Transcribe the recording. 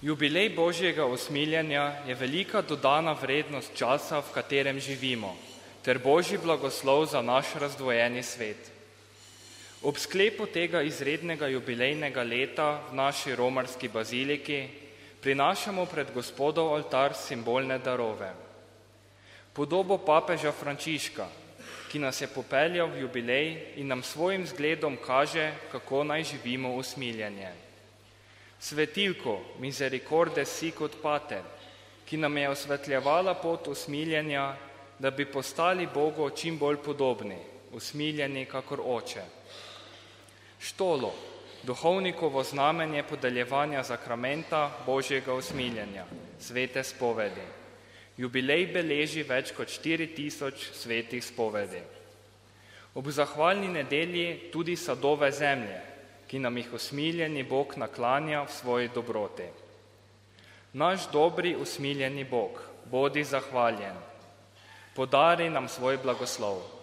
Jubilej Božjega usmiljenja je velika dodana vrednost časa, v katerem živimo, ter Božji blagoslov za naš razdvojeni svet. Ob sklepu tega izrednega jubilejnega leta v naši romarski baziliki prinašamo pred Gospodov oltar simbolne darove. Podobo papeža Frančiška, ki nas je popeljal v jubilej in nam svojim zgledom kaže, kako naj živimo usmiljenje. Svetilko Misericordes Sicut Pater, ki nam je osvetljevala pot usmiljenja, da bi postali Bogu čim bolj podobni, usmiljeni kakor Oče. Štolo, duhovnikovo znamenje podeljevanja zakramenta Božjega usmiljenja, svete spovedi. Jubilej beleži več kot 4000 svetih spovedi. Ob zahvalni nedelji tudi sadove zemlje, ki nam jih usmiljeni Bog naklanja v svoji dobroti. Naš dobri usmiljeni Bog, bodi zahvaljen, podari nam svoj blagoslov.